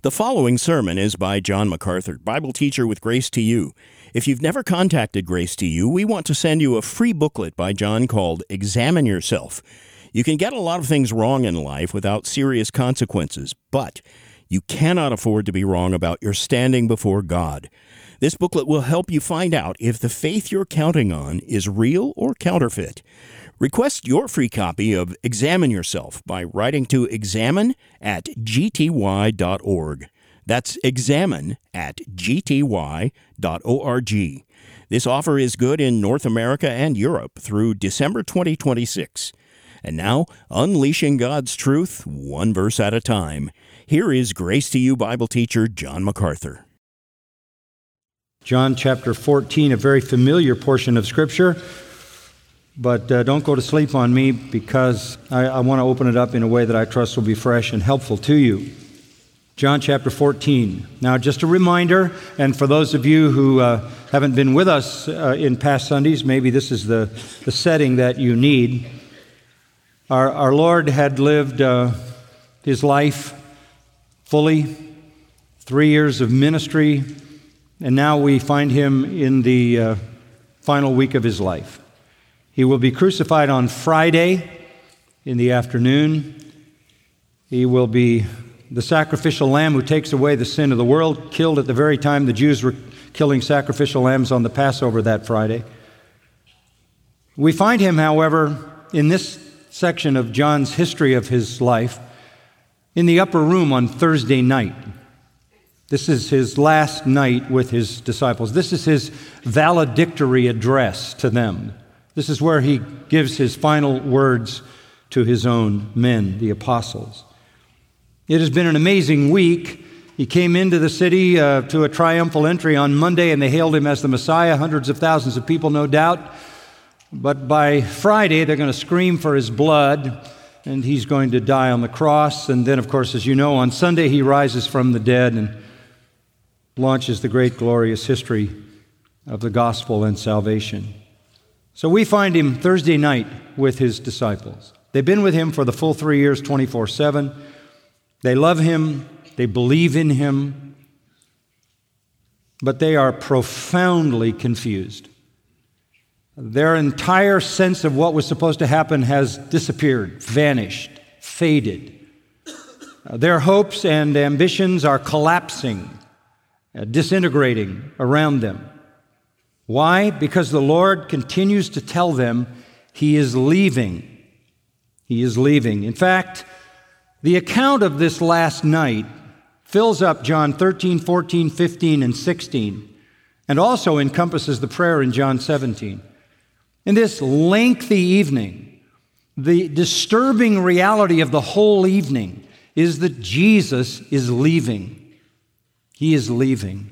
The following sermon is by John MacArthur, Bible teacher with Grace to You. If you've never contacted Grace to You, we want to send you a free booklet by John called Examine Yourself. You can get a lot of things wrong in life without serious consequences, but you cannot afford to be wrong about your standing before God. This booklet will help you find out if the faith you're counting on is real or counterfeit. Request your free copy of Examine Yourself by writing to examine@gty.org. That's examine@gty.org. This offer is good in North America and Europe through December 2026. And now, unleashing God's truth, one verse at a time. Here is Grace to You Bible teacher John MacArthur. John chapter 14, a very familiar portion of Scripture. But don't go to sleep on me, because I want to open it up in a way that I trust will be fresh and helpful to you. John chapter 14. Now, just a reminder, and for those of you who haven't been with us in past Sundays, maybe this is the setting that you need. Our Lord had lived His life fully, 3 years of ministry, and now we find Him in the final week of His life. He will be crucified on Friday in the afternoon. He will be the sacrificial lamb who takes away the sin of the world, killed at the very time the Jews were killing sacrificial lambs on the Passover that Friday. We find him, however, in this section of John's history of his life, in the upper room on Thursday night. This is his last night with his disciples. This is his valedictory address to them. This is where he gives his final words to his own men, the apostles. It has been an amazing week. He came into the city to a triumphal entry on Monday, and they hailed him as the Messiah, hundreds of thousands of people, no doubt. But by Friday, they're going to scream for his blood, and he's going to die on the cross. And then, of course, as you know, on Sunday, he rises from the dead and launches the great, glorious history of the gospel and salvation. So we find him Thursday night with his disciples. They've been with him for the full 3 years, 24/7. They love him. They believe in him. But they are profoundly confused. Their entire sense of what was supposed to happen has disappeared, vanished, faded. Their hopes and ambitions are collapsing, disintegrating around them. Why? Because the Lord continues to tell them He is leaving. He is leaving. In fact, the account of this last night fills up John 13, 14, 15, and 16, and also encompasses the prayer in John 17. In this lengthy evening, the disturbing reality of the whole evening is that Jesus is leaving. He is leaving.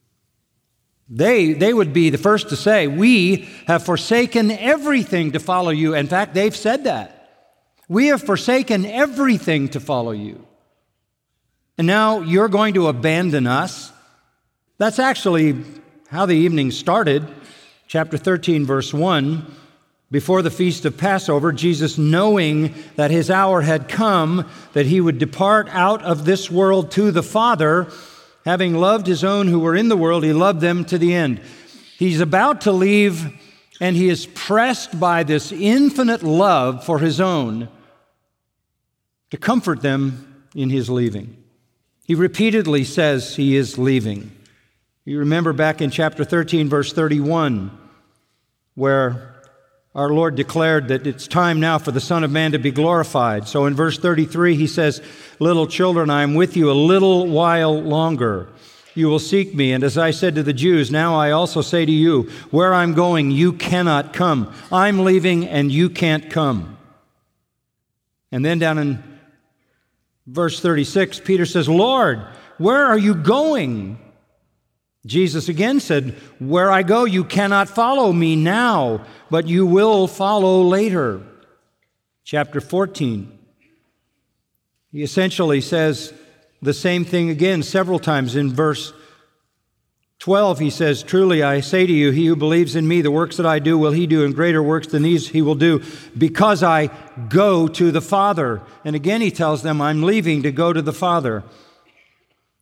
They would be the first to say, "We have forsaken everything to follow you." In fact, they've said that. "We have forsaken everything to follow you. And now you're going to abandon us?" That's actually how the evening started. Chapter 13, verse 1. Before the feast of Passover, Jesus, knowing that his hour had come, that he would depart out of this world to the Father, having loved his own who were in the world, he loved them to the end. He's about to leave, and he is pressed by this infinite love for his own to comfort them in his leaving. He repeatedly says he is leaving. You remember back in chapter 13, verse 31, where our Lord declared that it's time now for the Son of Man to be glorified. So in verse 33, he says, "Little children, I am with you a little while longer. You will seek me. And as I said to the Jews, now I also say to you, where I'm going, you cannot come. I'm leaving and you can't come." And then down in verse 36, Peter says, "Lord, where are you going?" Jesus again said, "Where I go, you cannot follow me now, but you will follow later." Chapter 14. He essentially says the same thing again several times. In verse 12, he says, "Truly I say to you, he who believes in me, the works that I do will he do, and greater works than these he will do, because I go to the Father." And again he tells them, "I'm leaving to go to the Father."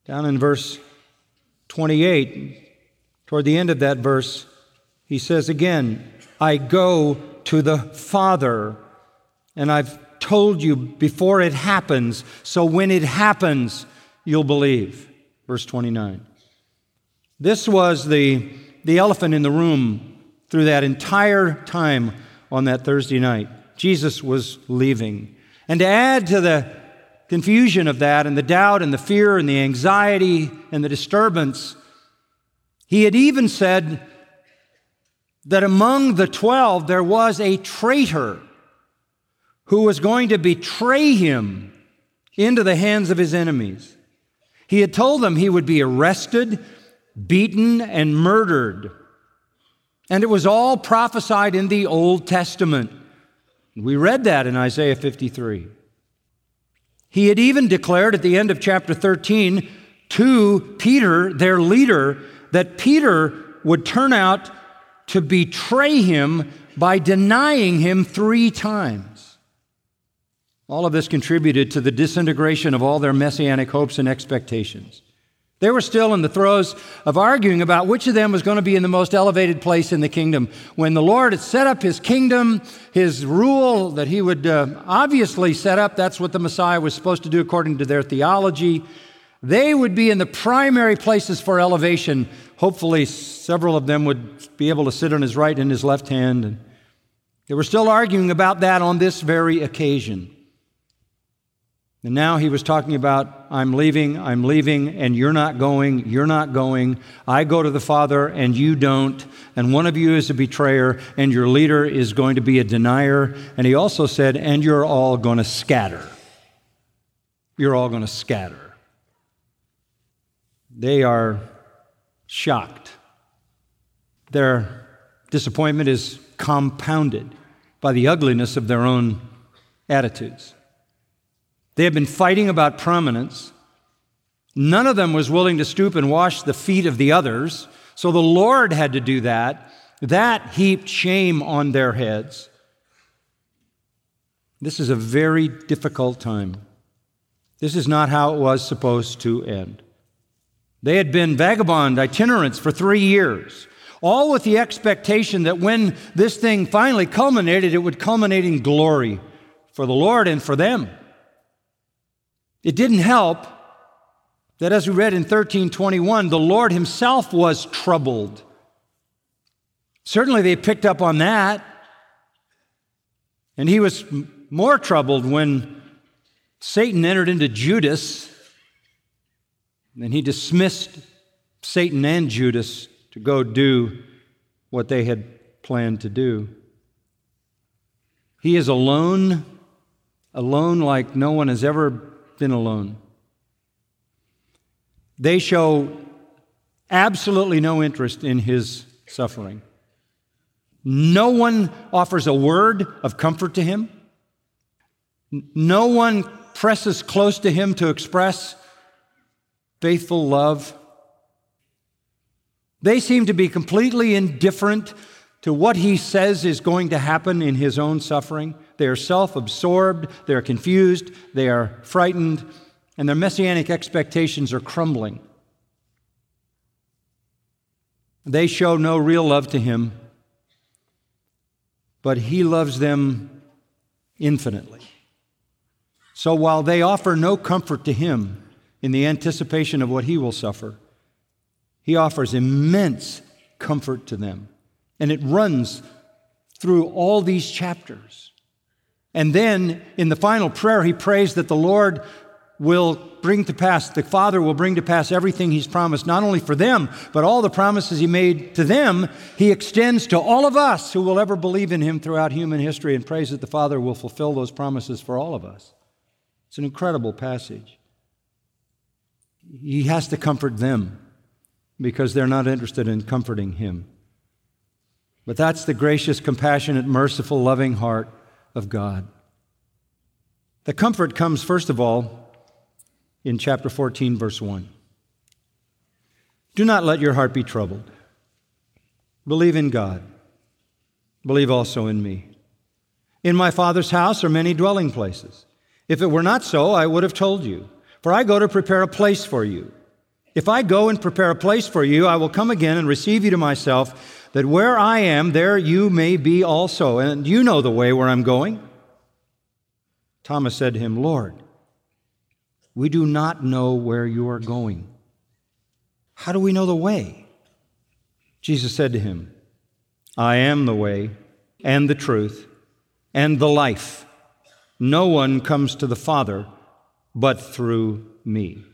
Down in verse 28, toward the end of that verse, he says again, I go to the Father, and I've told you before it happens, so when it happens, you'll believe. Verse 29. This was the elephant in the room through that entire time on that Thursday night. Jesus was leaving. And to add to the confusion of that and the doubt and the fear and the anxiety and the disturbance, he had even said that among the 12 there was a traitor who was going to betray him into the hands of his enemies. He had told them he would be arrested, beaten, and murdered. And it was all prophesied in the Old Testament. We read that in Isaiah 53. He had even declared at the end of chapter 13 to Peter, their leader, that Peter would turn out to betray him by denying him 3 times. All of this contributed to the disintegration of all their messianic hopes and expectations. They were still in the throes of arguing about which of them was going to be in the most elevated place in the kingdom. When the Lord had set up His kingdom, His rule that He would obviously set up, that's what the Messiah was supposed to do according to their theology. They would be in the primary places for elevation. Hopefully, several of them would be able to sit on His right and His left hand. And they were still arguing about that on this very occasion. And now He was talking about, I'm leaving, and you're not going. I go to the Father, and you don't. And one of you is a betrayer, and your leader is going to be a denier. And He also said, and you're all going to scatter. You're all going to scatter. They are shocked. Their disappointment is compounded by the ugliness of their own attitudes. They had been fighting about prominence. None of them was willing to stoop and wash the feet of the others, so the Lord had to do that. That heaped shame on their heads. This is a very difficult time. This is not how it was supposed to end. They had been vagabond itinerants for 3 years, all with the expectation that when this thing finally culminated, it would culminate in glory for the Lord and for them. It didn't help that, as we read in 13:21, the Lord Himself was troubled. Certainly they picked up on that. And He was more troubled when Satan entered into Judas, and He dismissed Satan and Judas to go do what they had planned to do. He is alone like no one has ever been alone. They show absolutely no interest in His suffering. No one offers a word of comfort to Him. No one presses close to Him to express faithful love. They seem to be completely indifferent to what He says is going to happen in His own suffering. They are self-absorbed, they are confused, they are frightened, and their messianic expectations are crumbling. They show no real love to Him, but He loves them infinitely. So while they offer no comfort to Him in the anticipation of what He will suffer, He offers immense comfort to them. And it runs through all these chapters. And then in the final prayer, He prays that the Lord will bring to pass, the Father will bring to pass everything He's promised, not only for them, but all the promises He made to them, He extends to all of us who will ever believe in Him throughout human history, and prays that the Father will fulfill those promises for all of us. It's an incredible passage. He has to comfort them because they're not interested in comforting Him. But that's the gracious, compassionate, merciful, loving heart of God. The comfort comes, first of all, in chapter 14, verse 1. Do not let your heart be troubled. Believe in God. Believe also in me. In my Father's house are many dwelling places. If it were not so, I would have told you. For I go to prepare a place for you. If I go and prepare a place for you, I will come again and receive you to myself, that where I am, there you may be also. And you know the way where I'm going." Thomas said to him, "Lord, we do not know where you are going. How do we know the way?" Jesus said to him, "I am the way and the truth and the life. No one comes to the Father but through me."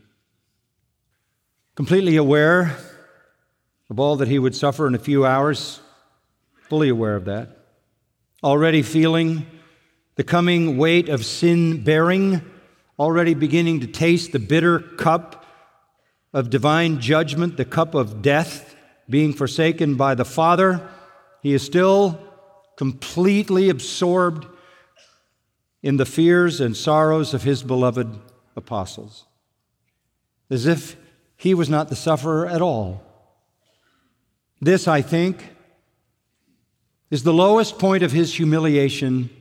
Completely aware of all that he would suffer in a few hours, fully aware of that, already feeling the coming weight of sin bearing, already beginning to taste the bitter cup of divine judgment, the cup of death, being forsaken by the Father, he is still completely absorbed in the fears and sorrows of his beloved apostles, as if he was not the sufferer at all. This, I think, is the lowest point of his humiliation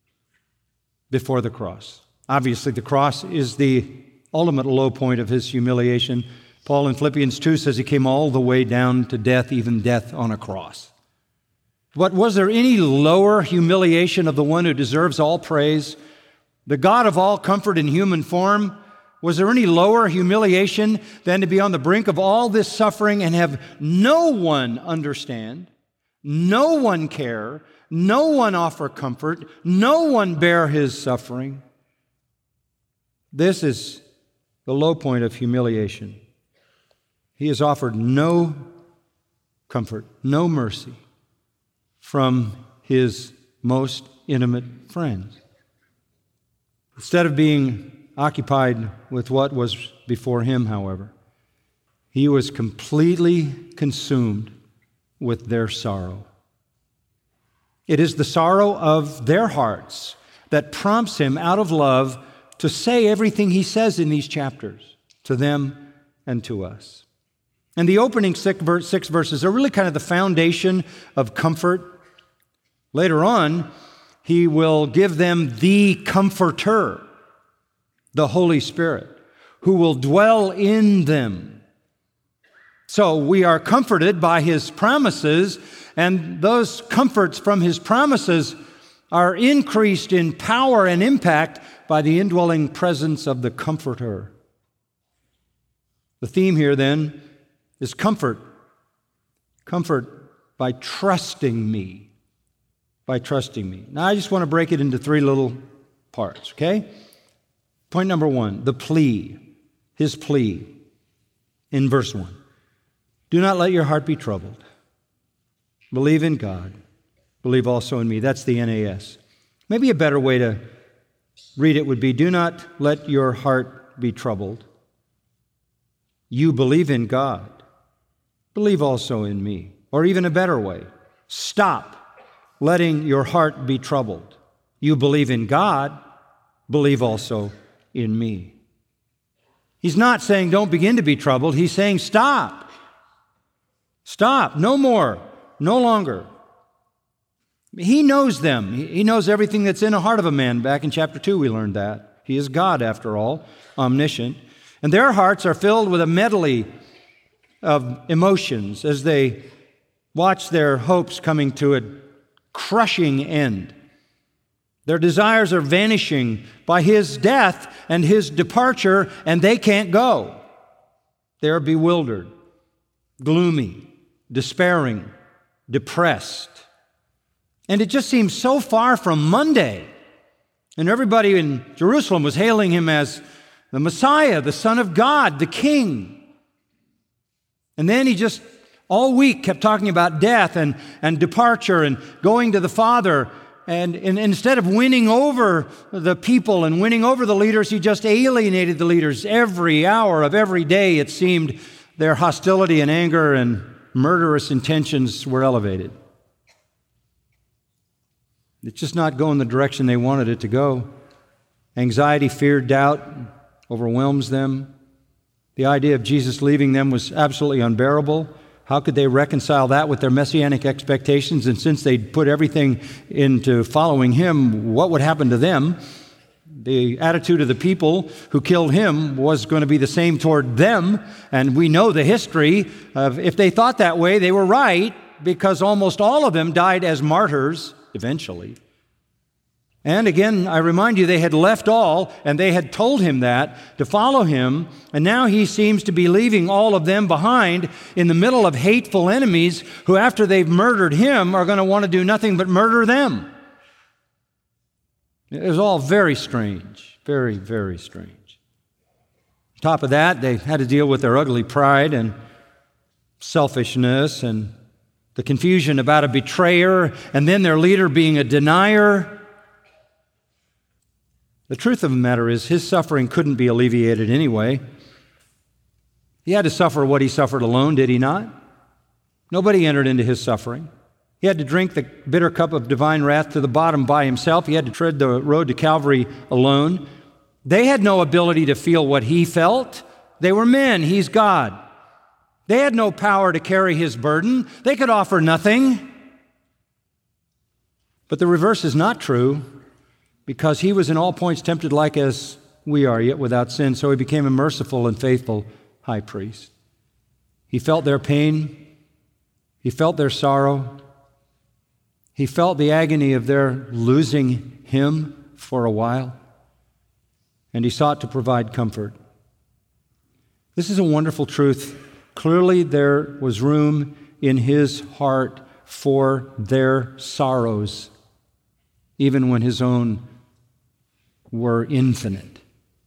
before the cross. Obviously, the cross is the ultimate low point of his humiliation. Paul in Philippians 2 says he came all the way down to death, even death on a cross. But was there any lower humiliation of the one who deserves all praise, the God of all comfort in human form? Was there any lower humiliation than to be on the brink of all this suffering and have no one understand, no one care, no one offer comfort, no one bear his suffering? This is the low point of humiliation. He is offered no comfort, no mercy from his most intimate friends. Instead of being occupied with what was before him, however, he was completely consumed with their sorrow. It is the sorrow of their hearts that prompts him, out of love, to say everything he says in these chapters to them and to us. And the opening 6 verses are really kind of the foundation of comfort. Later on, he will give them the Comforter, the Holy Spirit, who will dwell in them. So we are comforted by his promises, and those comforts from his promises are increased in power and impact by the indwelling presence of the Comforter. The theme here, then, is comfort. Comfort by trusting me. By trusting me. Now, I just want to break it into 3 little parts, okay? Point number 1, the plea, his plea in verse 1. "Do not let your heart be troubled. Believe in God. Believe also in me." That's the NAS. Maybe a better way to read it would be, "Do not let your heart be troubled. You believe in God. Believe also in me." Or even a better way, "Stop letting your heart be troubled. You believe in God. Believe also in me." He's not saying don't begin to be troubled. He's saying stop. Stop. No more. No longer. He knows them. He knows everything that's in the heart of a man. Back in chapter 2, we learned that. He is God, after all, omniscient. And their hearts are filled with a medley of emotions as they watch their hopes coming to a crushing end. Their desires are vanishing by his death and his departure, and they can't go. They're bewildered, gloomy, despairing, depressed. And it just seems so far from Monday. And everybody in Jerusalem was hailing him as the Messiah, the Son of God, the King. And then he just all week kept talking about death and departure and going to the Father. And instead of winning over the people and winning over the leaders, he just alienated the leaders. Every hour of every day, it seemed their hostility and anger and murderous intentions were elevated. It's just not going the direction they wanted it to go. Anxiety, fear, doubt overwhelms them. The idea of Jesus leaving them was absolutely unbearable. How could they reconcile that with their messianic expectations? And since they'd put everything into following him, what would happen to them? The attitude of the people who killed him was going to be the same toward them, and we know the history of if they thought that way, they were right, because almost all of them died as martyrs eventually. And again, I remind you, they had left all, and they had told him that to follow him, and now he seems to be leaving all of them behind in the middle of hateful enemies who, after they've murdered him, are going to want to do nothing but murder them. It was all very strange, very, very strange. On top of that, they had to deal with their ugly pride and selfishness and the confusion about a betrayer, and then their leader being a denier. The truth of the matter is, his suffering couldn't be alleviated anyway. He had to suffer what he suffered alone, did he not? Nobody entered into his suffering. He had to drink the bitter cup of divine wrath to the bottom by himself. He had to tread the road to Calvary alone. They had no ability to feel what he felt. They were men. He's God. They had no power to carry his burden. They could offer nothing. But the reverse is not true, because he was in all points tempted like as we are, yet without sin. So he became a merciful and faithful high priest. He felt their pain. He felt their sorrow. He felt the agony of their losing him for a while. And he sought to provide comfort. This is a wonderful truth. Clearly there was room in his heart for their sorrows, even when his own were infinite.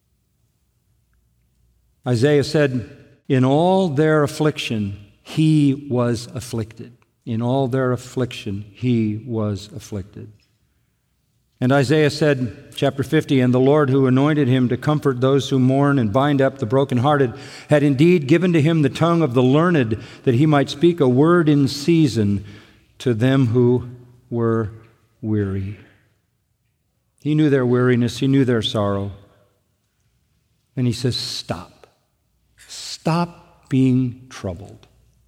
Isaiah said, in all their affliction, he was afflicted. In all their affliction, he was afflicted. And Isaiah said, chapter 50, and the Lord who anointed him to comfort those who mourn and bind up the brokenhearted had indeed given to him the tongue of the learned, that he might speak a word in season to them who were weary. He knew their weariness. He knew their sorrow. And he says, stop. Stop being troubled.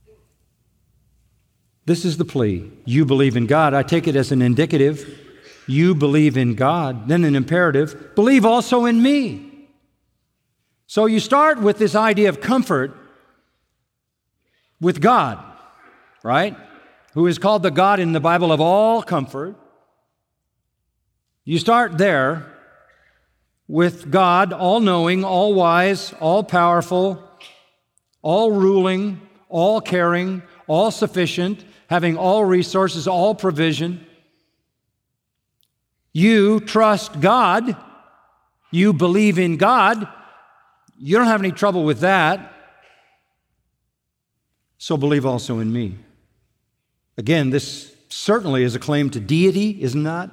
This is the plea. You believe in God. I take it as an indicative. You believe in God. Then an imperative. Believe also in me. So you start with this idea of comfort with God, right? Who is called the God in the Bible of all comfort. You start there with God, all-knowing, all-wise, all-powerful, all-ruling, all-caring, all-sufficient, having all resources, all provision. You trust God. You believe in God. You don't have any trouble with that. So believe also in me. Again, this certainly is a claim to deity, isn't that?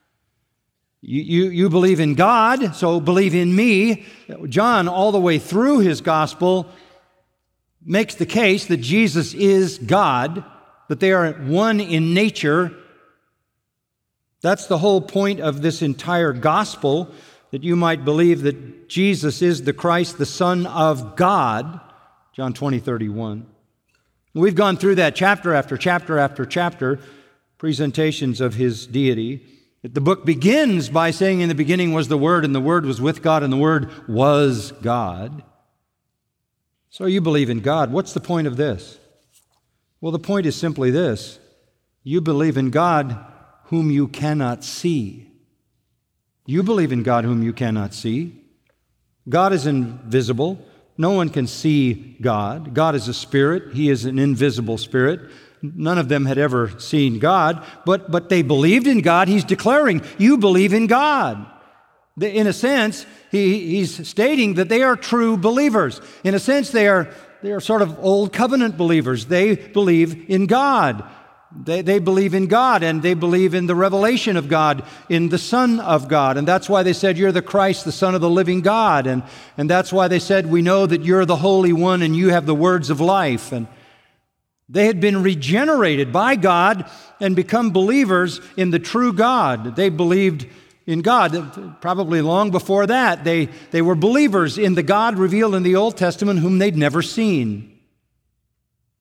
You believe in God, so believe in me. John, all the way through his gospel, makes the case that Jesus is God, that they are one in nature. That's the whole point of this entire gospel, that you might believe that Jesus is the Christ, the Son of God. John 20:31. We've gone through that chapter after chapter after chapter, presentations of his deity. The book begins by saying, in the beginning was the Word, and the Word was with God, and the Word was God. So you believe in God. What's the point of this? Well, the point is simply this. You believe in God whom you cannot see. You believe in God whom you cannot see. God is invisible. No one can see God. God is a spirit. He is an invisible spirit. None of them had ever seen God, but they believed in God. He's declaring, you believe in God. In a sense, he's stating that they are true believers. In a sense, they are sort of old covenant believers. They believe in God. They believe in God, and they believe in the revelation of God, in the Son of God. And that's why they said, you're the Christ, the Son of the living God. And that's why they said, we know that you're the Holy One and you have the words of life. And they had been regenerated by God and become believers in the true God. They believed in God. Probably long before that, they were believers in the God revealed in the Old Testament whom they'd never seen.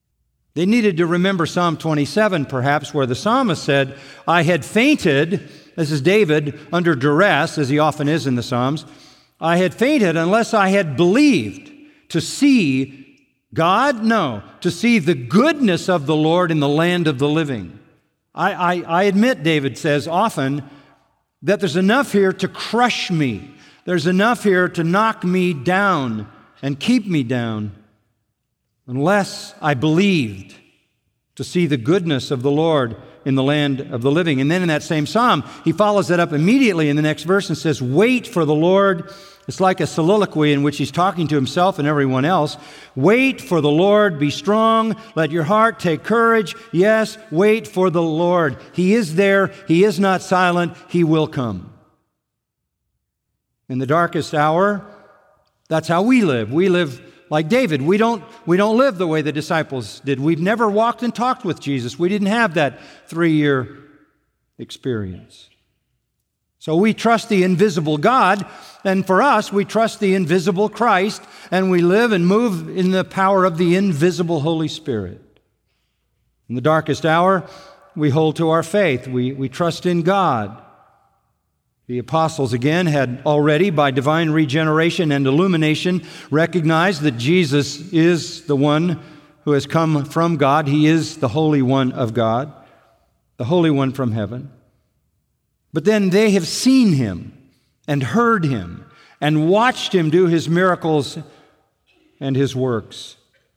They needed to remember Psalm 27, perhaps, where the psalmist said, I had fainted This is David under duress, as he often is in the Psalms. I had fainted unless I had believed to see God? No, to see the goodness of the Lord in the land of the living. I admit, David says often, that there's enough here to crush me. There's enough here to knock me down and keep me down unless I believed to see the goodness of the Lord in the land of the living. And then in that same psalm, he follows that up immediately in the next verse and says, wait for the Lord. It's like a soliloquy in which he's talking to himself and everyone else. Wait for the Lord, be strong, let your heart take courage. Yes, wait for the Lord. He is there, he is not silent, he will come. In the darkest hour, that's how we live. We live like David. We don't live the way the disciples did. We've never walked and talked with Jesus. We didn't have that 3-year experience. So we trust the invisible God, and for us, we trust the invisible Christ, and we live and move in the power of the invisible Holy Spirit. In the darkest hour, we hold to our faith. We trust in God. The apostles, again, had already, by divine regeneration and illumination, recognized that Jesus is the one who has come from God. He is the Holy One of God, the Holy One from heaven. But then they have seen him and heard him and watched him do his miracles and his works.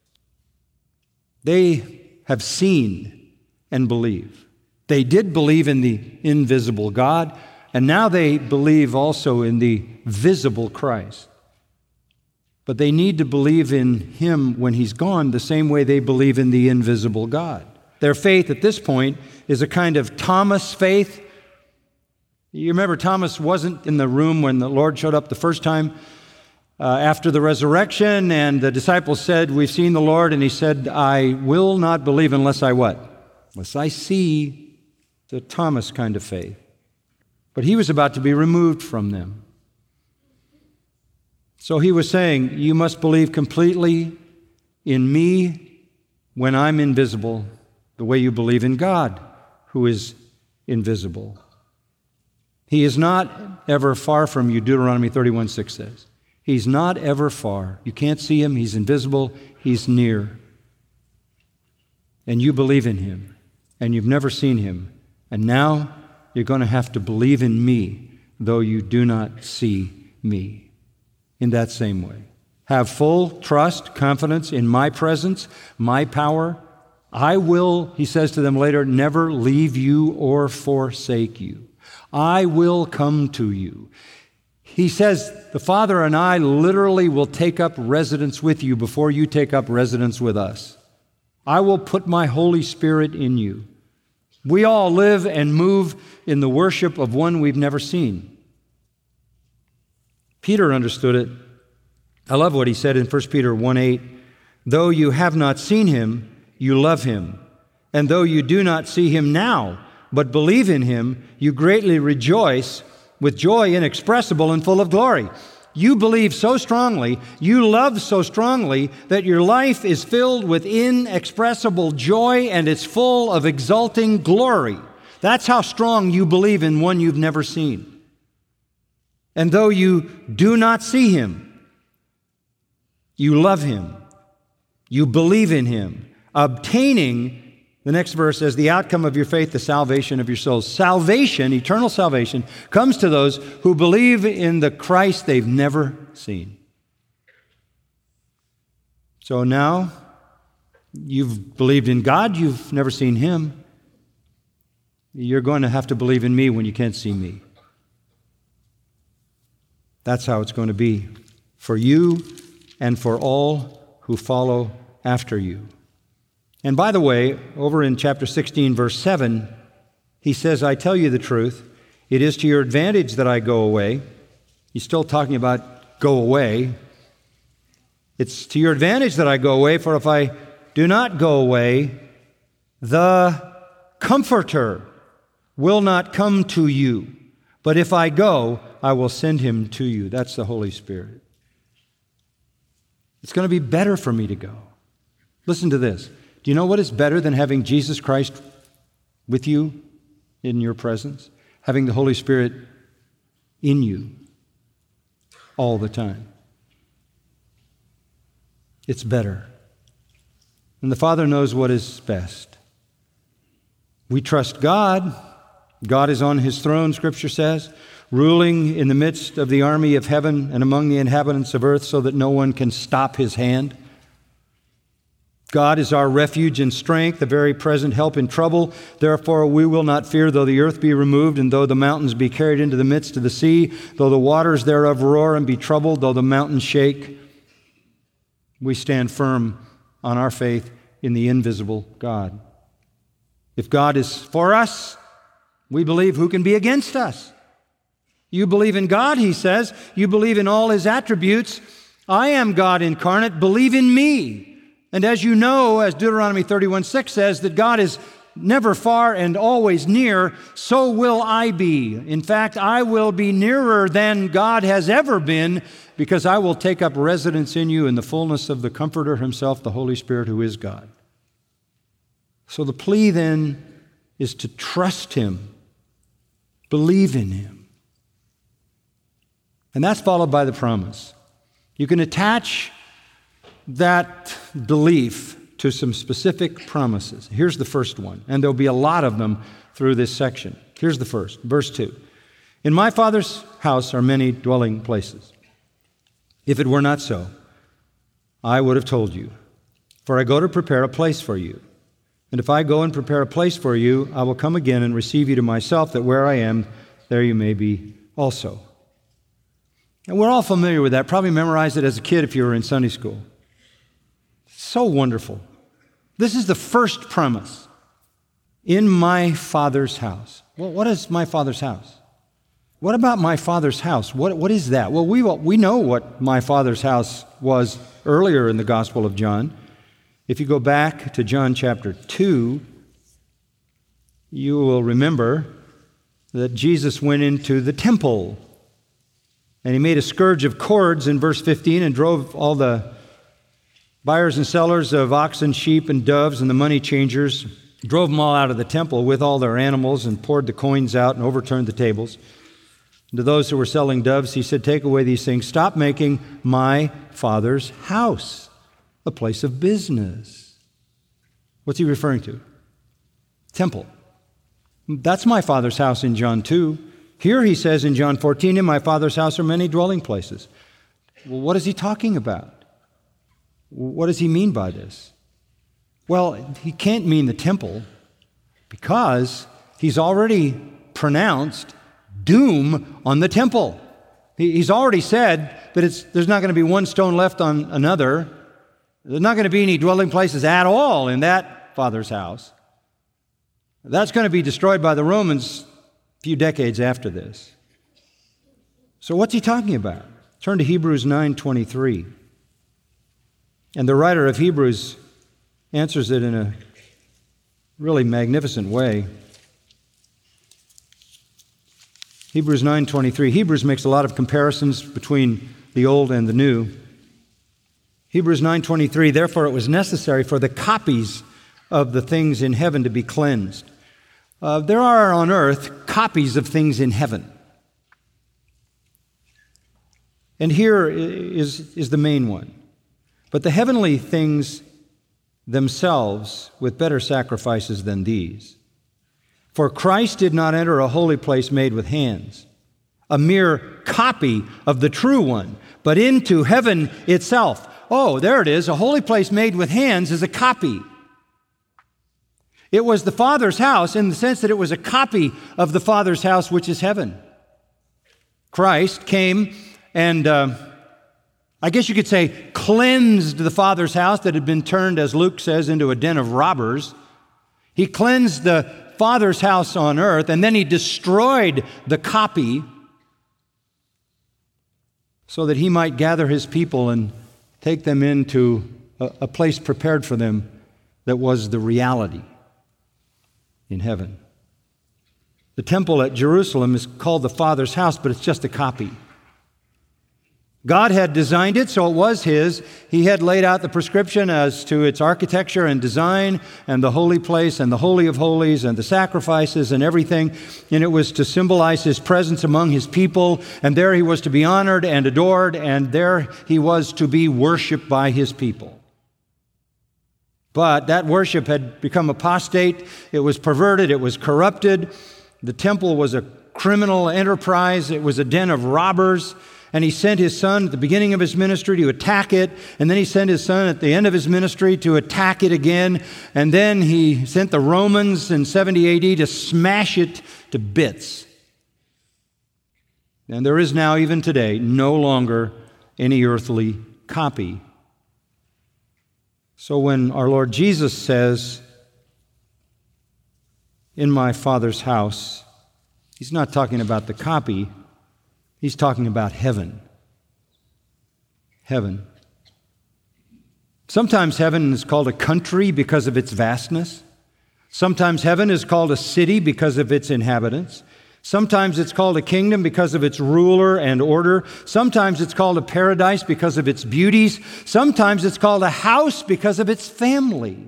They have seen and believe. They did believe in the invisible God, and now they believe also in the visible Christ. But they need to believe in him when he's gone the same way they believe in the invisible God. Their faith at this point is a kind of Thomas faith. You remember Thomas wasn't in the room when the Lord showed up the first time after the resurrection, and the disciples said, we've seen the Lord, and he said, I will not believe unless I what? Unless I see. The Thomas kind of faith. But he was about to be removed from them. So he was saying, you must believe completely in me when I'm invisible, the way you believe in God, who is invisible. He is not ever far from you, Deuteronomy 31:6 says. He's not ever far. You can't see him. He's invisible. He's near. And you believe in him, and you've never seen him. And now you're going to have to believe in me, though you do not see me. In that same way. Have full trust, confidence in my presence, my power. I will, he says to them later, never leave you or forsake you. I will come to you. He says, the Father and I literally will take up residence with you before you take up residence with us. I will put my Holy Spirit in you. We all live and move in the worship of one we've never seen. Peter understood it. I love what he said in 1 Peter 1:8. Though you have not seen him, you love him. And though you do not see him now, but believe in him, you greatly rejoice with joy inexpressible and full of glory. You believe so strongly, you love so strongly, that your life is filled with inexpressible joy and it's full of exulting glory. That's how strong you believe in one you've never seen. And though you do not see him, you love him. You believe in him, obtaining, the next verse says, the outcome of your faith, the salvation of your souls. Salvation, eternal salvation, comes to those who believe in the Christ they've never seen. So now, you've believed in God, you've never seen him. You're going to have to believe in me when you can't see me. That's how it's going to be for you and for all who follow after you. And by the way, over in chapter 16, verse 7, he says, I tell you the truth, it is to your advantage that I go away. He's still talking about go away. It's to your advantage that I go away, for if I do not go away, the Comforter will not come to you. But if I go, I will send him to you. That's the Holy Spirit. It's going to be better for me to go. Listen to this. Do you know what is better than having Jesus Christ with you in your presence? having the Holy Spirit in you all the time. It's better. And the Father knows what is best. We trust God. God is on His throne, Scripture says, ruling in the midst of the army of heaven and among the inhabitants of earth so that no one can stop His hand. God is our refuge and strength, a very present help in trouble. Therefore we will not fear, though the earth be removed, and though the mountains be carried into the midst of the sea, though the waters thereof roar and be troubled, though the mountains shake. We stand firm on our faith in the invisible God. If God is for us, we believe who can be against us? You believe in God, he says. You believe in all His attributes. I am God incarnate. Believe in me. And as you know, as Deuteronomy 31:6 says, that God is never far and always near, so will I be. In fact, I will be nearer than God has ever been, because I will take up residence in you in the fullness of the Comforter Himself, the Holy Spirit, who is God. So the plea then is to trust Him, believe in Him. And that's followed by the promise. You can attach that belief to some specific promises. Here's the first one, and there'll be a lot of them through this section. Here's the first, verse 2. In my Father's house are many dwelling places. If it were not so, I would have told you, for I go to prepare a place for you. And if I go and prepare a place for you, I will come again and receive you to myself, that where I am, there you may be also. And we're all familiar with that. Probably memorized it as a kid if you were in Sunday school. So wonderful. This is the first promise. In my Father's house. Well, what is my Father's house? What about my Father's house? What is that? Well, we know what my Father's house was earlier in the Gospel of John. If you go back to John chapter 2, you will remember that Jesus went into the temple and He made a scourge of cords in verse 15 and drove all the buyers and sellers of oxen, sheep, and doves and the money changers, drove them all out of the temple with all their animals and poured the coins out and overturned the tables. And to those who were selling doves, He said, take away these things. Stop making my Father's house a place of business. What's He referring to? Temple. That's my Father's house in John 2. Here He says in John 14, in my Father's house are many dwelling places. Well, what is He talking about? What does He mean by this? Well, He can't mean the temple, because He's already pronounced doom on the temple. He's already said that there's not going to be one stone left on another. There's not going to be any dwelling places at all in that Father's house. That's going to be destroyed by the Romans a few decades after this. So what's He talking about? Turn to Hebrews 9:23. And the writer of Hebrews answers it in a really magnificent way. Hebrews 9:23. Hebrews makes a lot of comparisons between the Old and the New. Hebrews 9:23, therefore it was necessary for the copies of the things in heaven to be cleansed. There are on earth copies of things in heaven. And here is the main one. But the heavenly things themselves with better sacrifices than these. For Christ did not enter a holy place made with hands, a mere copy of the true one, but into heaven itself. Oh, there it is. A holy place made with hands is a copy. It was the Father's house in the sense that it was a copy of the Father's house, which is heaven. Christ came and, I guess you could say, cleansed the Father's house that had been turned, as Luke says, into a den of robbers. He cleansed the Father's house on earth, and then He destroyed the copy so that He might gather His people and take them into a place prepared for them that was the reality in heaven. The temple at Jerusalem is called the Father's house, but it's just a copy. God had designed it, so it was His. He had laid out the prescription as to its architecture and design and the holy place and the Holy of Holies and the sacrifices and everything. And it was to symbolize His presence among His people. And there He was to be honored and adored, and there He was to be worshiped by His people. But that worship had become apostate. It was perverted. It was corrupted. The temple was a criminal enterprise. It was a den of robbers. And He sent His Son at the beginning of His ministry to attack it. And then He sent His Son at the end of His ministry to attack it again. And then He sent the Romans in 70 AD to smash it to bits. And there is now, even today, no longer any earthly copy. So when our Lord Jesus says, "In my Father's house," He's not talking about the copy. He's talking about heaven. Heaven. Sometimes heaven is called a country because of its vastness. Sometimes heaven is called a city because of its inhabitants. Sometimes it's called a kingdom because of its ruler and order. Sometimes it's called a paradise because of its beauties. Sometimes it's called a house because of its family.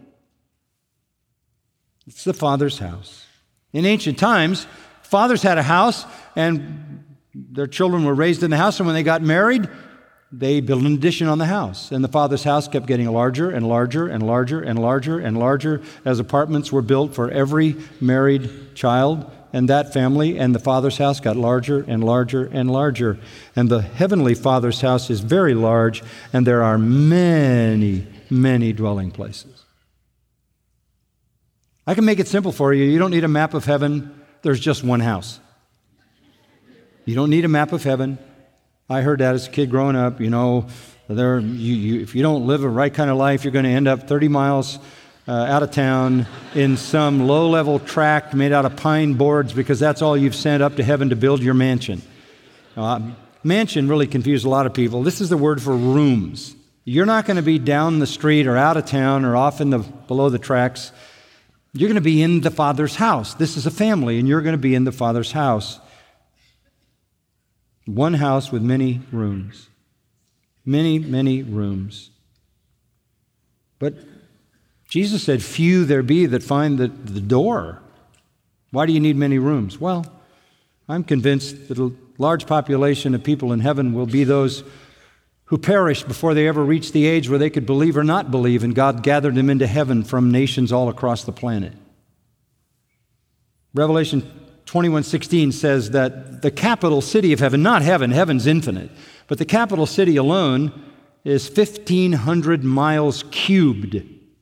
It's the Father's house. In ancient times, fathers had a house and their children were raised in the house, and when they got married, they built an addition on the house. And the father's house kept getting larger and larger and larger and larger and larger as apartments were built for every married child and that family, and the Father's house got larger and larger and larger. And the Heavenly Father's house is very large, and there are many, many dwelling places. I can make it simple for you. You don't need a map of heaven. There's just one house. You don't need a map of heaven. I heard that as a kid growing up. You know, if you don't live a right kind of life, you're going to end up 30 miles out of town in some low-level tract made out of pine boards because that's all you've sent up to heaven to build your mansion. Mansion really confused a lot of people. This is the word for rooms. You're not going to be down the street or out of town or off in below the tracks. You're going to be in the Father's house. This is a family, and you're going to be in the Father's house. One house with many rooms. Many, many rooms. But Jesus said, "Few there be that find the door." Why do you need many rooms? Well, I'm convinced that a large population of people in heaven will be those who perished before they ever reached the age where they could believe or not believe, and God gathered them into heaven from nations all across the planet. Revelation 21:16 says that the capital city of heaven, not heaven, heaven's infinite, but the capital city alone is 1,500 miles cubed.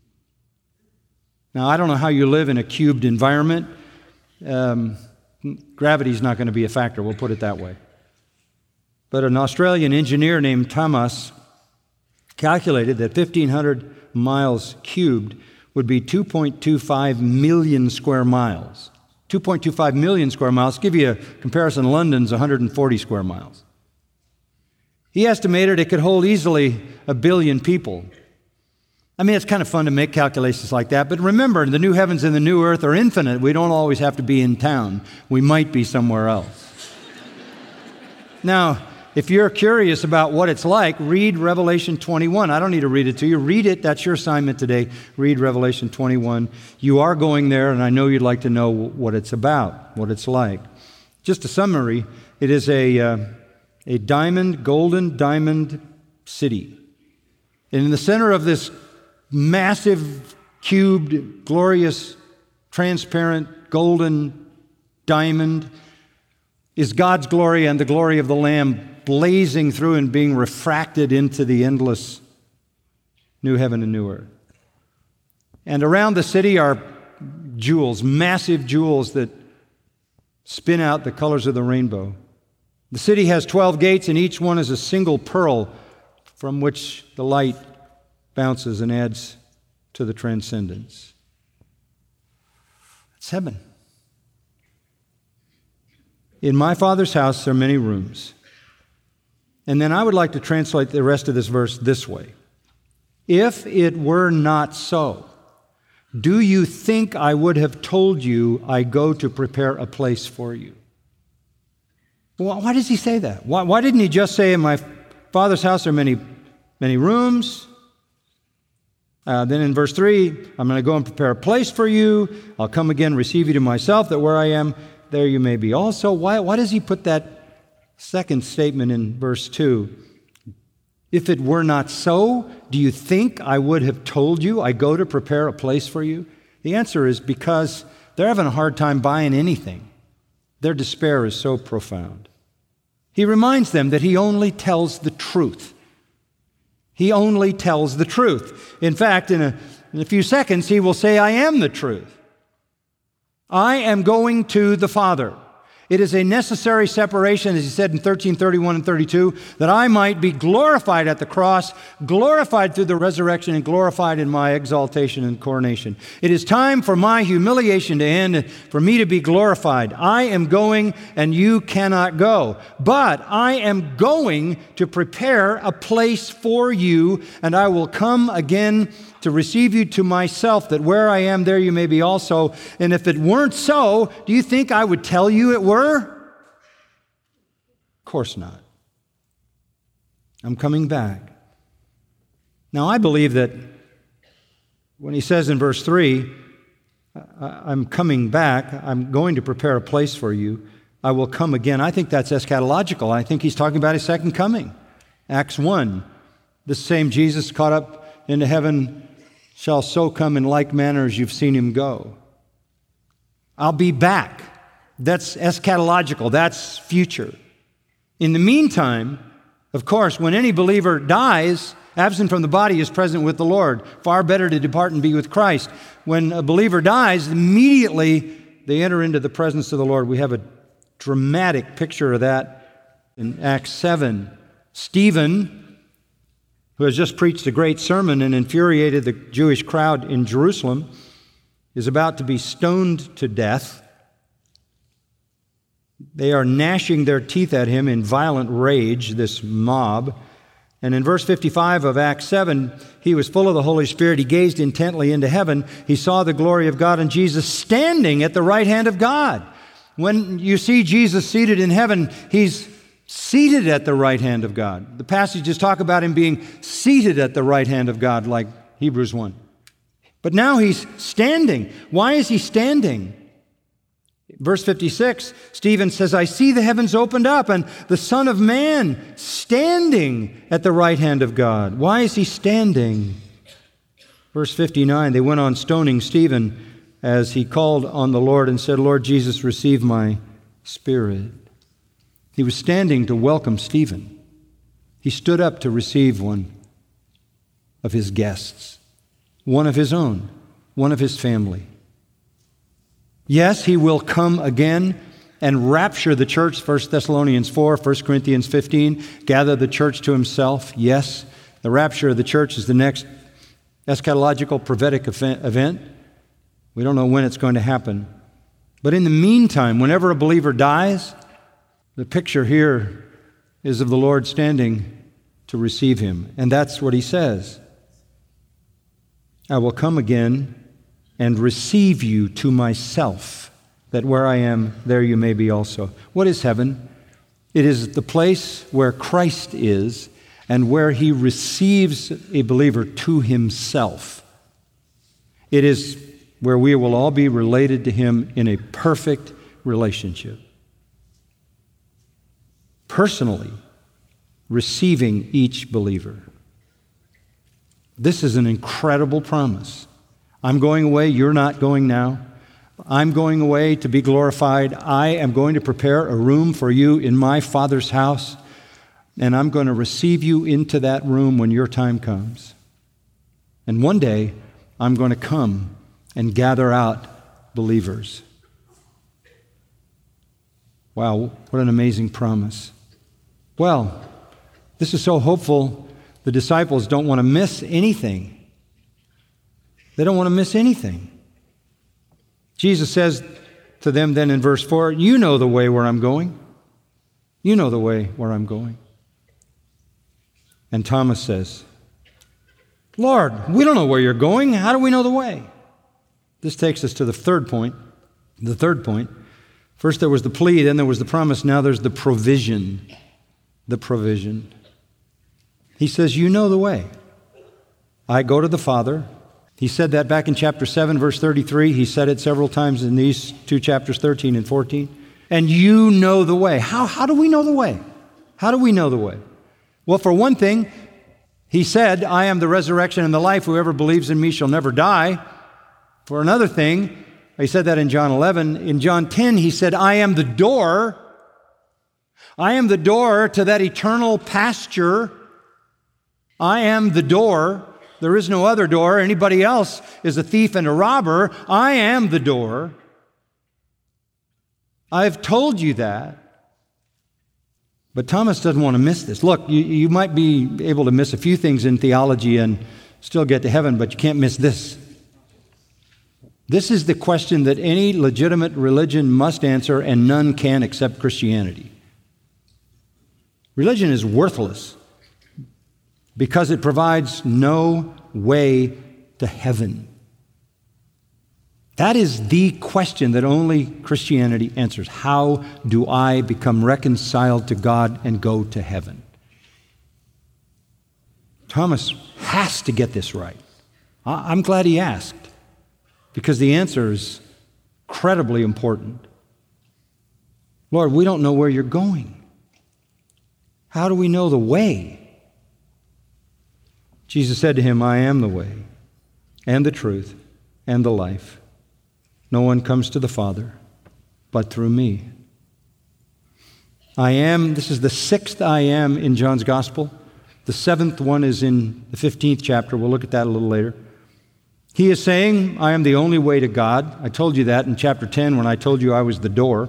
Now, I don't know how you live in a cubed environment. Gravity's not going to be a factor, we'll put it that way. But an Australian engineer named Thomas calculated that 1,500 miles cubed would be 2.25 million square miles. 2.25 million square miles. To give you a comparison, London's 140 square miles. He estimated it could hold easily 1 billion people. I mean, it's kind of fun to make calculations like that, but remember, the new heavens and the new earth are infinite. We don't always have to be in town. We might be somewhere else. Now, if you're curious about what it's like, read Revelation 21. I don't need to read it to you. Read it. That's your assignment today. Read Revelation 21. You are going there, and I know you'd like to know what it's about, what it's like. Just a summary, it is a golden diamond city. And in the center of this massive, cubed, glorious, transparent, golden diamond is God's glory and the glory of the Lamb blazing through and being refracted into the endless new heaven and new earth. And around the city are jewels, massive jewels that spin out the colors of the rainbow. The city has 12 gates, and each one is a single pearl from which the light bounces and adds to the transcendence. It's heaven. In my Father's house there are many rooms. And then I would like to translate the rest of this verse this way. If it were not so, do you think I would have told you I go to prepare a place for you? Well, why does he say that? Why didn't he just say, in my Father's house are many rooms. Then in verse 3, I'm going to go and prepare a place for you. I'll come again, receive you to myself, that where I am, there you may be also. Why does he put that second statement in verse 2? If it were not so, do you think I would have told you I go to prepare a place for you? The answer is because they're having a hard time buying anything. Their despair is so profound. He reminds them that he only tells the truth. He only tells the truth. In fact, in a few seconds, he will say, I am the truth. I am going to the Father. It is a necessary separation, as he said in 13:31 and 32, that I might be glorified at the cross, glorified through the resurrection, and glorified in my exaltation and coronation. It is time for my humiliation to end, for me to be glorified. I am going, and you cannot go. But I am going to prepare a place for you, and I will come again to receive you to myself, that where I am, there you may be also. And if it weren't so, do you think I would tell you it were? Of course not. I'm coming back. Now, I believe that when he says in verse 3, I'm coming back, I'm going to prepare a place for you, I will come again, I think that's eschatological. I think he's talking about his second coming. Acts 1, this same Jesus caught up into heaven shall so come in like manner as you've seen him go. I'll be back. That's eschatological. That's future. In the meantime, of course, when any believer dies, absent from the body is present with the Lord. Far better to depart and be with Christ. When a believer dies, immediately they enter into the presence of the Lord. We have a dramatic picture of that in Acts 7. Stephen, who has just preached a great sermon and infuriated the Jewish crowd in Jerusalem, is about to be stoned to death. They are gnashing their teeth at him in violent rage, this mob. And in verse 55 of Acts 7, he was full of the Holy Spirit. He gazed intently into heaven. He saw the glory of God and Jesus standing at the right hand of God. When you see Jesus seated in heaven, he's seated at the right hand of God. The passages talk about him being seated at the right hand of God, like Hebrews 1. But now he's standing. Why is he standing? Verse 56, Stephen says, I see the heavens opened up and the Son of Man standing at the right hand of God. Why is he standing? Verse 59, they went on stoning Stephen as he called on the Lord and said, Lord Jesus, receive my spirit. He was standing to welcome Stephen. He stood up to receive one of his guests, one of his own, one of his family. Yes, he will come again and rapture the church, 1 Thessalonians 4, 1 Corinthians 15, gather the church to himself. Yes, the rapture of the church is the next eschatological prophetic event. We don't know when it's going to happen. But in the meantime, whenever a believer dies, the picture here is of the Lord standing to receive him. And that's what he says. I will come again and receive you to myself, that where I am, there you may be also. What is heaven? It is the place where Christ is and where he receives a believer to himself. It is where we will all be related to him in a perfect relationship. Personally receiving each believer. This is an incredible promise. I'm going away, you're not going now. I'm going away to be glorified. I am going to prepare a room for you in my Father's house, and I'm going to receive you into that room when your time comes. And one day, I'm going to come and gather out believers. Wow, what an amazing promise. Well, this is so hopeful, the disciples don't want to miss anything. They don't want to miss anything. Jesus says to them then in verse 4, you know the way where I'm going. You know the way where I'm going. And Thomas says, Lord, we don't know where you're going. How do we know the way? This takes us to the third point. The third point. First there was the plea, then there was the promise. Now there's the provision. The provision. He says, you know the way. I go to the Father. He said that back in chapter 7, verse 33. He said it several times in these two chapters, 13 and 14. And you know the way. How do we know the way? How do we know the way? Well, for one thing, he said, I am the resurrection and the life. Whoever believes in me shall never die. For another thing, he said that in John 11. In John 10, he said, I am the door. I am the door to that eternal pasture. I am the door. There is no other door. Anybody else is a thief and a robber. I am the door. I've told you that. But Thomas doesn't want to miss this. Look, you might be able to miss a few things in theology and still get to heaven, but you can't miss this. This is the question that any legitimate religion must answer, and none can except Christianity. Religion is worthless because it provides no way to heaven. That is the question that only Christianity answers. How do I become reconciled to God and go to heaven? Thomas has to get this right. I'm glad he asked, because the answer is incredibly important. Lord, we don't know where you're going. How do we know the way? Jesus said to him, I am the way and the truth and the life. No one comes to the Father but through me. I am, this is the sixth I am in John's Gospel. The seventh one is in the 15th chapter. We'll look at that a little later. He is saying, I am the only way to God. I told you that in chapter 10 when I told you I was the door.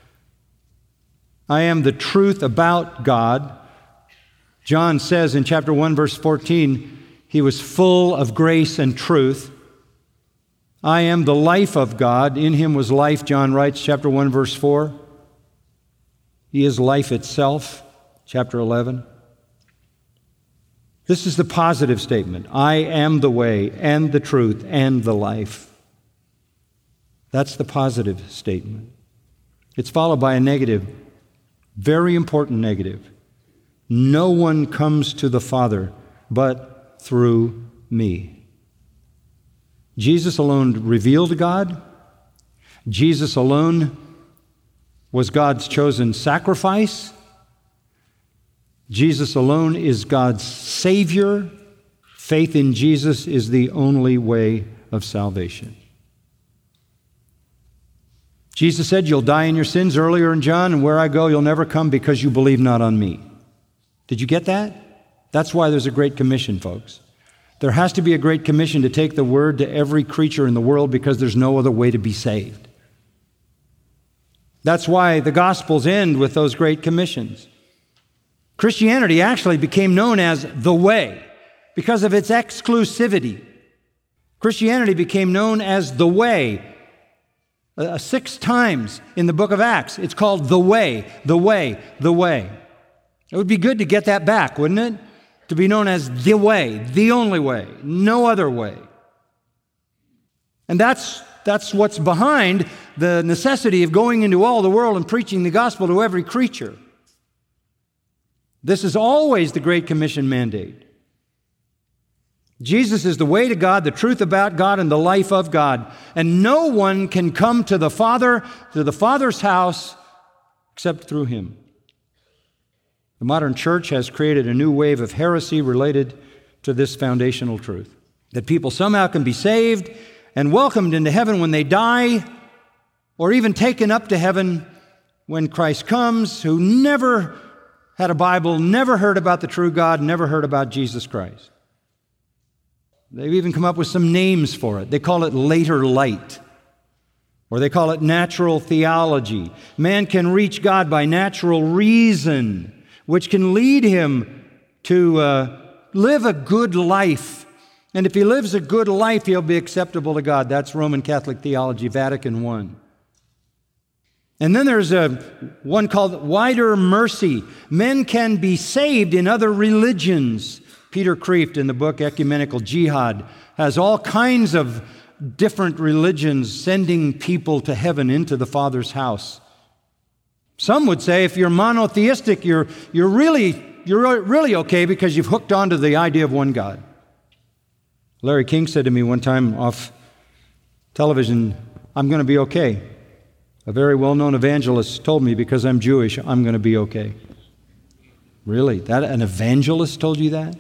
I am the truth about God. John says in chapter 1, verse 14, he was full of grace and truth. I am the life of God. In him was life, John writes, chapter 1, verse 4. He is life itself, chapter 11. This is the positive statement. I am the way and the truth and the life. That's the positive statement. It's followed by a negative, very important negative. No one comes to the Father but through me. Jesus alone revealed God. Jesus alone was God's chosen sacrifice. Jesus alone is God's Savior. Faith in Jesus is the only way of salvation. Jesus said, you'll die in your sins earlier in John, and where I go, you'll never come because you believe not on me. Did you get that? That's why there's a Great Commission, folks. There has to be a Great Commission to take the word to every creature in the world because there's no other way to be saved. That's why the Gospels end with those Great Commissions. Christianity actually became known as the way because of its exclusivity. Christianity became known as the way. 6 times in the book of Acts, it's called the way, the way, the way. It would be good to get that back, wouldn't it? To be known as the way, the only way, no other way. And that's what's behind the necessity of going into all the world and preaching the gospel to every creature. This is always the Great Commission mandate. Jesus is the way to God, the truth about God, and the life of God. And no one can come to the Father's house, except through him. The modern church has created a new wave of heresy related to this foundational truth, that people somehow can be saved and welcomed into heaven when they die, or even taken up to heaven when Christ comes, who never had a Bible, never heard about the true God, never heard about Jesus Christ. They've even come up with some names for it. They call it later light, or they call it natural theology. Man can reach God by natural reason, which can lead him to live a good life. And if he lives a good life, he'll be acceptable to God. That's Roman Catholic theology, Vatican I. And then there's one called wider mercy. Men can be saved in other religions. Peter Kreeft in the book Ecumenical Jihad has all kinds of different religions sending people to heaven into the Father's house. Some would say if you're monotheistic, you're really You're really okay because you've hooked onto the idea of one God. Larry King said to me one time off television, I'm going to be okay. A very well-known evangelist told me because I'm Jewish, I'm going to be okay. Really? That an evangelist told you that?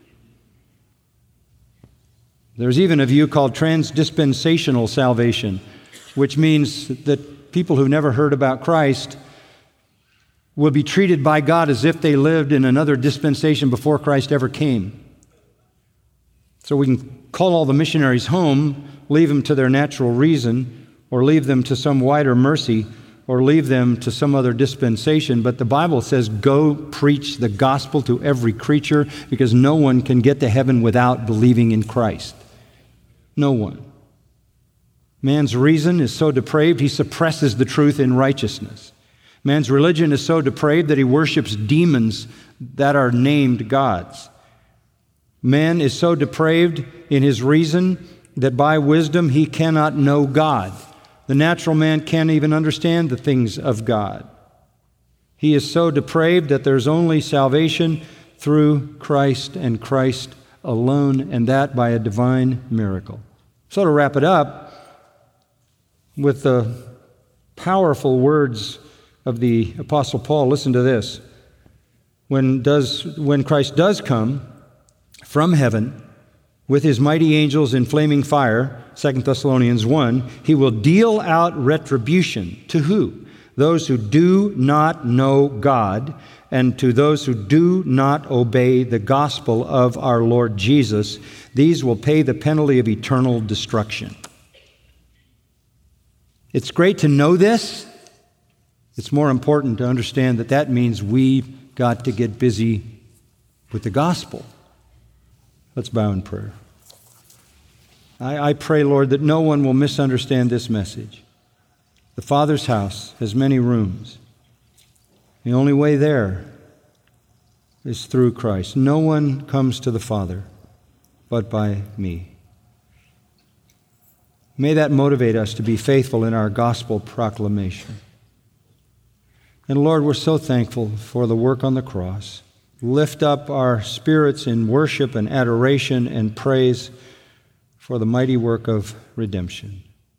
There's even a view called transdispensational salvation, which means that people who've never heard about Christ will be treated by God as if they lived in another dispensation before Christ ever came. So we can call all the missionaries home, leave them to their natural reason, or leave them to some wider mercy, or leave them to some other dispensation. But the Bible says, go preach the gospel to every creature, because no one can get to heaven without believing in Christ. No one. Man's reason is so depraved, he suppresses the truth in righteousness. Man's religion is so depraved that he worships demons that are named gods. Man is so depraved in his reason that by wisdom he cannot know God. The natural man can't even understand the things of God. He is so depraved that there's only salvation through Christ and Christ alone, and that by a divine miracle. So to wrap it up, with the powerful words of the Apostle Paul, listen to this. When Christ does come from heaven with his mighty angels in flaming fire, 2 Thessalonians 1, he will deal out retribution. To who? Those who do not know God, and to those who do not obey the gospel of our Lord Jesus. These will pay the penalty of eternal destruction. It's great to know this. It's more important to understand that that means we've got to get busy with the gospel. Let's bow in prayer. I pray, Lord, that no one will misunderstand this message. The Father's house has many rooms. The only way there is through Christ. No one comes to the Father but by me. May that motivate us to be faithful in our gospel proclamation. And Lord, we're so thankful for the work on the cross. Lift up our spirits in worship and adoration and praise for the mighty work of redemption.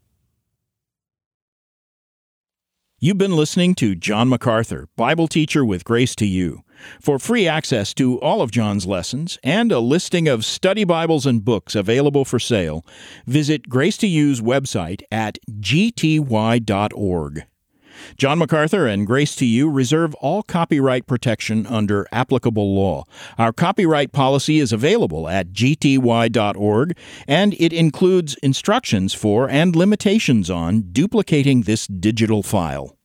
You've been listening to John MacArthur, Bible teacher with Grace to You. For free access to all of John's lessons and a listing of study Bibles and books available for sale, visit Grace to You's website at gty.org. John MacArthur and Grace to You reserve all copyright protection under applicable law. Our copyright policy is available at gty.org, and it includes instructions for and limitations on duplicating this digital file.